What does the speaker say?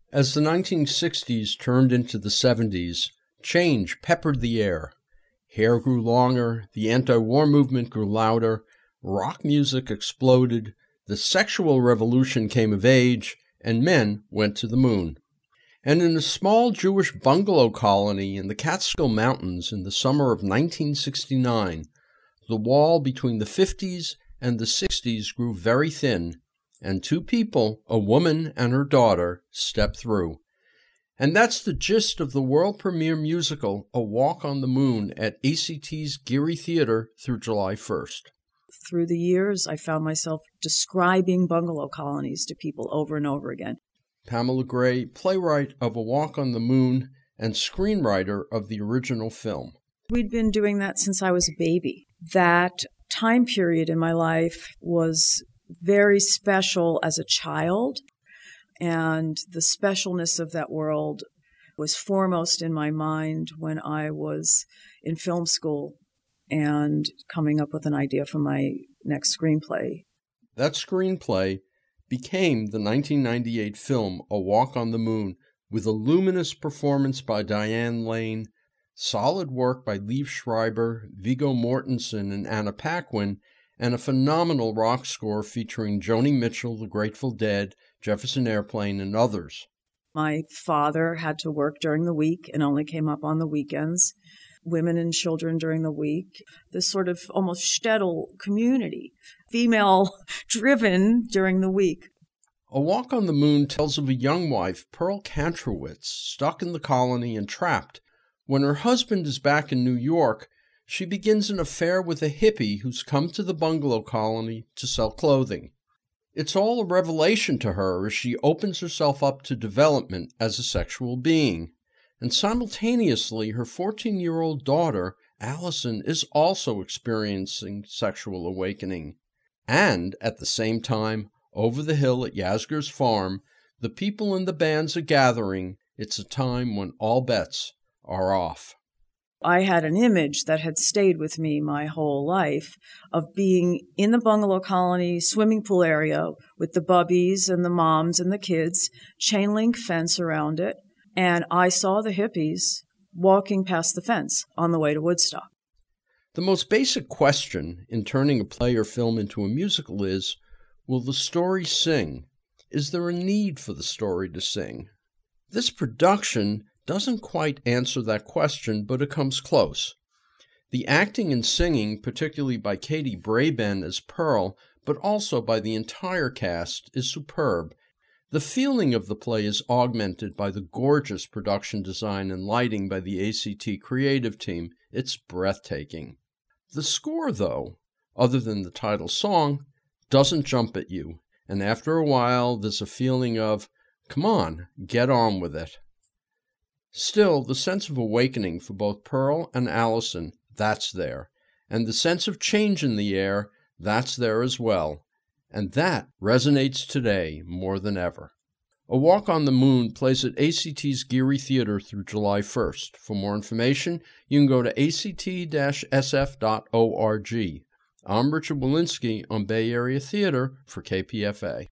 As the 1960s turned into the 70s, change peppered the air. Hair grew longer, the anti-war movement grew louder, rock music exploded, the sexual revolution came of age, and men went to the moon. And in a small Jewish bungalow colony in the Catskill Mountains in the summer of 1969, the wall between the 50s and the 60s grew very thin, and two people, a woman and her daughter, stepped through. And that's the gist of the world premiere musical A Walk on the Moon at ACT's Geary Theater through July 1st. Through the years, I found myself describing bungalow colonies to people over and over again. Pamela Gray, playwright of A Walk on the Moon and screenwriter of the original film. We'd been doing that since I was a baby. That time period in my life was very special as a child, and the specialness of that world was foremost in my mind when I was in film school and coming up with an idea for my next screenplay. That screenplay became the 1998 film A Walk on the Moon, with a luminous performance by Diane Lane, solid work by Liev Schreiber, Viggo Mortensen, and Anna Paquin, and a phenomenal rock score featuring Joni Mitchell, The Grateful Dead, Jefferson Airplane, and others. My father had to work during the week and only came up on the weekends. Women and children during the week. This sort of almost shtetl community, female-driven during the week. A Walk on the Moon tells of a young wife, Pearl Kantrowitz, stuck in the colony and trapped. When her husband is back in New York, she begins an affair with a hippie who's come to the bungalow colony to sell clothing. It's all a revelation to her as she opens herself up to development as a sexual being. And simultaneously, her 14-year-old daughter, Allison, is also experiencing sexual awakening. And, at the same time, over the hill at Yasgur's farm, the people in the bands are gathering. It's a time when all bets are off. I had an image that had stayed with me my whole life of being in the bungalow colony swimming pool area with the bubbies and the moms and the kids, chain link fence around it, and I saw the hippies walking past the fence on the way to Woodstock. The most basic question in turning a play or film into a musical is, will the story sing? Is there a need for the story to sing? This production doesn't quite answer that question, but it comes close. The acting and singing, particularly by Katie Braben as Pearl, but also by the entire cast, is superb. The feeling of the play is augmented by the gorgeous production design and lighting by the ACT creative team. It's breathtaking. The score, though, other than the title song, doesn't jump at you, and after a while there's a feeling of, come on, get on with it. Still, the sense of awakening for both Pearl and Allison, that's there. And the sense of change in the air, that's there as well. And that resonates today more than ever. A Walk on the Moon plays at ACT's Geary Theater through July 1st. For more information, you can go to act-sf.org. I'm Richard Walensky on Bay Area Theater for KPFA.